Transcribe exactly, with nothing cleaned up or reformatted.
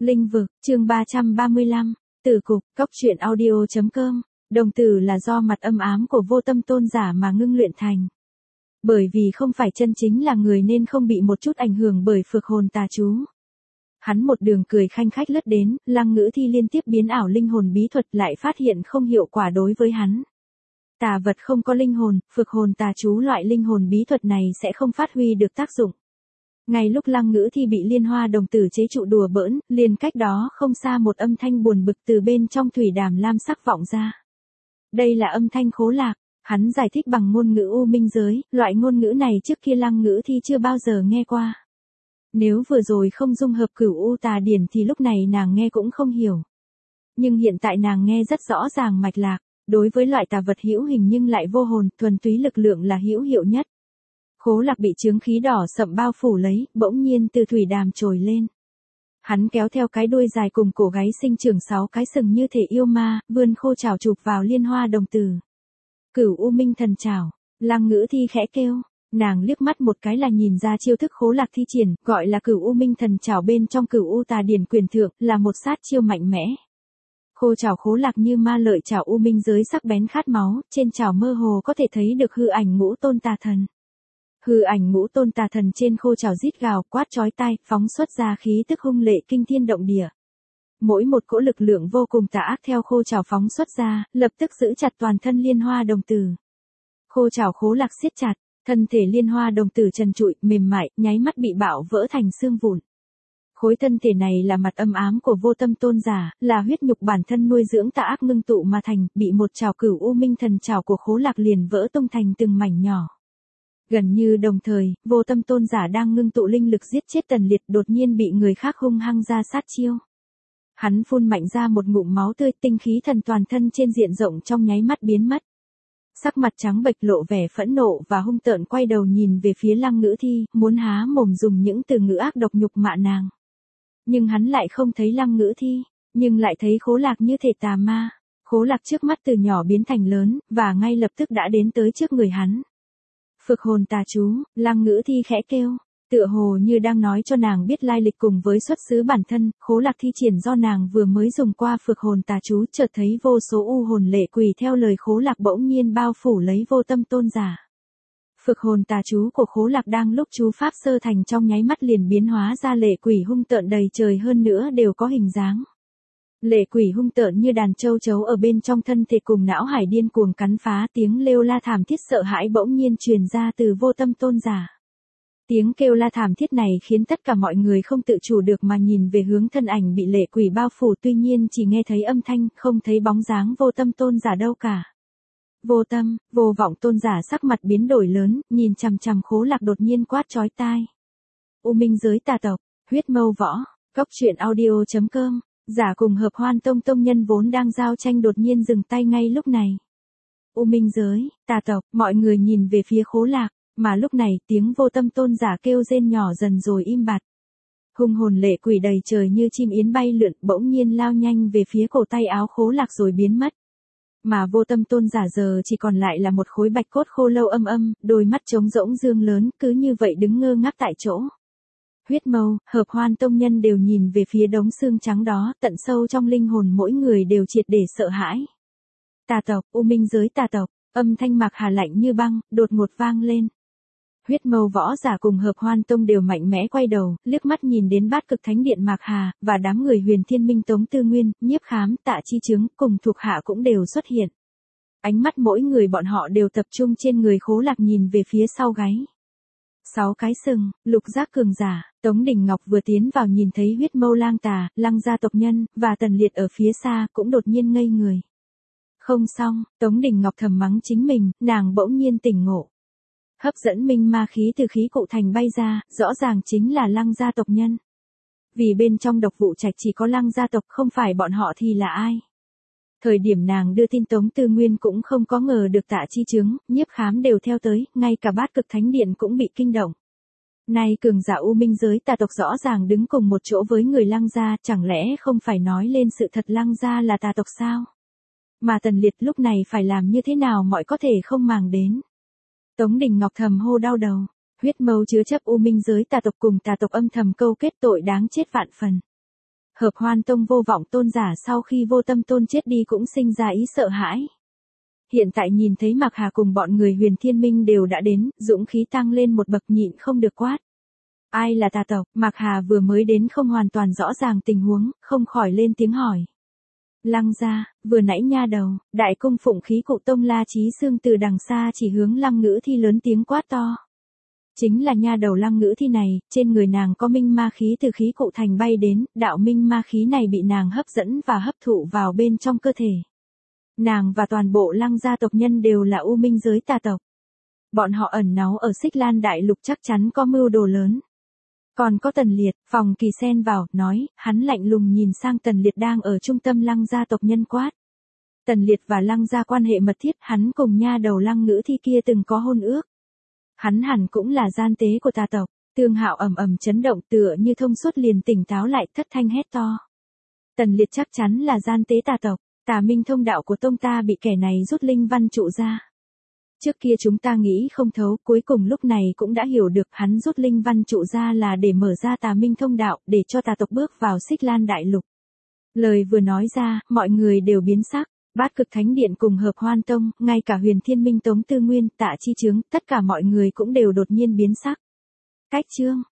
Linh vực, chương ba trăm ba mươi lăm, Tử cục, cóc truyện audio chấm com. Đồng tử là do mặt âm ám của vô tâm tôn giả mà ngưng luyện thành. Bởi vì không phải chân chính là người nên không bị một chút ảnh hưởng bởi phược hồn tà chú. Hắn một đường cười khanh khách lướt đến, Lăng Ngữ Thi liên tiếp biến ảo linh hồn bí thuật lại phát hiện không hiệu quả đối với hắn. Tà vật không có linh hồn, phược hồn tà chú loại linh hồn bí thuật này sẽ không phát huy được tác dụng. Ngay lúc Lăng Ngữ Thi bị Liên Hoa đồng tử chế trụ đùa bỡn, liền cách đó không xa một âm thanh buồn bực từ bên trong thủy đàm lam sắc vọng ra. Đây là âm thanh Khố Lạc, hắn giải thích bằng ngôn ngữ U Minh giới, loại ngôn ngữ này trước kia Lăng Ngữ Thi chưa bao giờ nghe qua. Nếu vừa rồi không dung hợp Cửu U Tà Điển thì lúc này nàng nghe cũng không hiểu. Nhưng hiện tại nàng nghe rất rõ ràng mạch lạc, đối với loại tà vật hữu hình nhưng lại vô hồn, thuần túy lực lượng là hữu hiệu nhất. Khố Lạc bị chướng khí đỏ sậm bao phủ lấy, bỗng nhiên từ thủy đàm trồi lên. Hắn kéo theo cái đuôi dài cùng cổ gáy sinh trưởng sáu cái sừng như thể yêu ma, vươn khô trảo chụp vào Liên Hoa đồng tử. Cửu U Minh thần trảo, Lăng Ngữ Thi khẽ kêu, nàng liếc mắt một cái là nhìn ra chiêu thức Khố Lạc thi triển, gọi là Cửu U Minh thần trảo bên trong Cửu U Tà Điển quyền thượng, là một sát chiêu mạnh mẽ. Khô trảo Khố Lạc như ma lợi trảo U Minh giới sắc bén khát máu, trên trảo mơ hồ có thể thấy được hư ảnh ngũ tôn tà thần. Hư ảnh ngũ tôn tà thần trên khô trảo rít gào quát chói tai, phóng xuất ra khí tức hung lệ kinh thiên động địa. Mỗi một cỗ lực lượng vô cùng tà ác theo khô trảo phóng xuất ra, lập tức giữ chặt toàn thân Liên Hoa đồng tử. Khô trảo Khố Lạc siết chặt, thân thể Liên Hoa đồng tử trần trụi, mềm mại, nháy mắt bị bạo vỡ thành xương vụn. Khối thân thể này là mặt âm ám của vô tâm tôn giả, là huyết nhục bản thân nuôi dưỡng tà ác ngưng tụ mà thành, bị một trảo Cửu U Minh thần trảo của Khố Lạc liền vỡ tung thành từng mảnh nhỏ. Gần như đồng thời, vô tâm tôn giả đang ngưng tụ linh lực giết chết Tần Liệt đột nhiên bị người khác hung hăng ra sát chiêu. Hắn phun mạnh ra một ngụm máu tươi, tinh khí thần toàn thân trên diện rộng trong nháy mắt biến mất. Sắc mặt trắng bệch lộ vẻ phẫn nộ và hung tợn quay đầu nhìn về phía Lăng Ngữ Thi, muốn há mồm dùng những từ ngữ ác độc nhục mạ nàng. Nhưng hắn lại không thấy Lăng Ngữ Thi, nhưng lại thấy Khố Lạc như thể tà ma. Khố Lạc trước mắt từ nhỏ biến thành lớn, và ngay lập tức đã đến tới trước người hắn. Phược hồn tà chú, Lăng Ngữ Thi khẽ kêu, tựa hồ như đang nói cho nàng biết lai lịch cùng với xuất xứ bản thân. Khố Lạc thi triển do nàng vừa mới dùng qua phược hồn tà chú, chợt thấy vô số u hồn lệ quỷ theo lời Khố Lạc bỗng nhiên bao phủ lấy vô tâm tôn giả. Phược hồn tà chú của Khố Lạc đang lúc chú pháp sơ thành trong nháy mắt liền biến hóa ra lệ quỷ hung tợn đầy trời, hơn nữa đều có hình dáng. Lệ quỷ hung tợn như đàn châu chấu ở bên trong thân thể cùng não hải điên cuồng cắn phá, tiếng kêu la thảm thiết sợ hãi bỗng nhiên truyền ra từ vô tâm tôn giả. Tiếng kêu la thảm thiết này khiến tất cả mọi người không tự chủ được mà nhìn về hướng thân ảnh bị lệ quỷ bao phủ, tuy nhiên chỉ nghe thấy âm thanh, không thấy bóng dáng vô tâm tôn giả đâu cả. Vô tâm, vô vọng tôn giả sắc mặt biến đổi lớn, nhìn chằm chằm Khố Lạc đột nhiên quát chói tai. U Minh giới tà tộc, huyết mâu võ, cóc truyện audio chấm com. Giả cùng Hợp Hoan Tông tông nhân vốn đang giao tranh đột nhiên dừng tay ngay lúc này. U Minh giới, tà tộc, mọi người nhìn về phía Khố Lạc, mà lúc này tiếng vô tâm tôn giả kêu rên nhỏ dần rồi im bặt. Hung hồn lệ quỷ đầy trời như chim yến bay lượn, bỗng nhiên lao nhanh về phía cổ tay áo Khố Lạc rồi biến mất. Mà vô tâm tôn giả giờ chỉ còn lại là một khối bạch cốt khô lâu âm âm, đôi mắt trống rỗng dương lớn, cứ như vậy đứng ngơ ngác tại chỗ. Huyết mâu, Hợp Hoan tông nhân đều nhìn về phía đống xương trắng đó, tận sâu trong linh hồn mỗi người đều triệt để sợ hãi. Tà tộc, U Minh giới tà tộc, âm thanh Mạc Hà lạnh như băng, đột ngột vang lên. Huyết mâu võ giả cùng Hợp Hoan tông đều mạnh mẽ quay đầu, liếc mắt nhìn đến Bát Cực Thánh Điện Mạc Hà, và đám người Huyền Thiên Minh Tống Tư Nguyên, Nhiếp Khám, Tạ Chi Chứng, cùng thuộc hạ cũng đều xuất hiện. Ánh mắt mỗi người bọn họ đều tập trung trên người Khố Lạc nhìn về phía sau gáy. Sáu cái sừng, lục giác cường giả, Tống Đình Ngọc vừa tiến vào nhìn thấy huyết mâu lang tà, Lăng gia tộc nhân, và Tần Liệt ở phía xa, cũng đột nhiên ngây người. Không xong, Tống Đình Ngọc thầm mắng chính mình, nàng bỗng nhiên tỉnh ngộ. Hấp dẫn minh ma khí từ khí cụ thành bay ra, rõ ràng chính là Lăng gia tộc nhân. Vì bên trong Độc Vụ Trạch chỉ có Lăng gia tộc, không phải bọn họ thì là ai? Thời điểm nàng đưa tin Tống Tư Nguyên cũng không có ngờ được Tạ Chi Chứng, Nhiếp Khám đều theo tới, ngay cả Bát Cực Thánh Điện cũng bị kinh động. Nay cường giả U Minh giới tà tộc rõ ràng đứng cùng một chỗ với người Lăng gia, chẳng lẽ không phải nói lên sự thật Lăng gia là tà tộc sao? Mà Tần Liệt lúc này phải làm như thế nào mọi có thể không màng đến. Tống Đình Ngọc thầm hô đau đầu, huyết mâu chứa chấp U Minh giới tà tộc cùng tà tộc âm thầm câu kết tội đáng chết vạn phần. Hợp Hoan Tông Vô Vọng Tôn giả sau khi Vô Tâm Tôn chết đi cũng sinh ra ý sợ hãi. Hiện tại nhìn thấy Mạc Hà cùng bọn người Huyền Thiên Minh đều đã đến, dũng khí tăng lên một bậc, nhịn không được quát. Ai là tà tộc? Mạc Hà vừa mới đến không hoàn toàn rõ ràng tình huống, không khỏi lên tiếng hỏi. Lăng gia, vừa nãy nha đầu, đại cung phụng khí cụ Tông La Chí Xương từ đằng xa chỉ hướng Lăng Ngữ Thi lớn tiếng quát to. Chính là nha đầu Lăng Ngữ Thi này, trên người nàng có minh ma khí từ khí cụ thành bay đến, đạo minh ma khí này bị nàng hấp dẫn và hấp thụ vào bên trong cơ thể. Nàng và toàn bộ Lăng gia tộc nhân đều là u minh giới tà tộc. Bọn họ ẩn náu ở Xích Lan Đại Lục chắc chắn có mưu đồ lớn. Còn có Tần Liệt, Phòng Kỳ xen vào, nói, hắn lạnh lùng nhìn sang Tần Liệt đang ở trung tâm Lăng gia tộc nhân quát. Tần Liệt và Lăng gia quan hệ mật thiết, hắn cùng nha đầu Lăng Ngữ Thi kia từng có hôn ước. Hắn hẳn cũng là gian tế của tà tộc. Tương Hạo ầm ầm chấn động, tựa như thông suốt liền tỉnh táo lại, thất thanh hét to. Tần Liệt chắc chắn là gian tế tà tộc, Tà Minh thông đạo của tông ta bị kẻ này rút linh văn trụ ra. Trước kia chúng ta nghĩ không thấu, cuối cùng lúc này cũng đã hiểu được, hắn rút linh văn trụ ra là để mở ra Tà Minh thông đạo, để cho tà tộc bước vào Xích Lan Đại Lục. Lời vừa nói ra, mọi người đều biến sắc. Bát Cực Thánh Điện cùng Hợp Hoan Tông, ngay cả Huyền Thiên Minh Tống Tư Nguyên, Tạ Chi Chướng, tất cả mọi người cũng đều đột nhiên biến sắc. Cách chương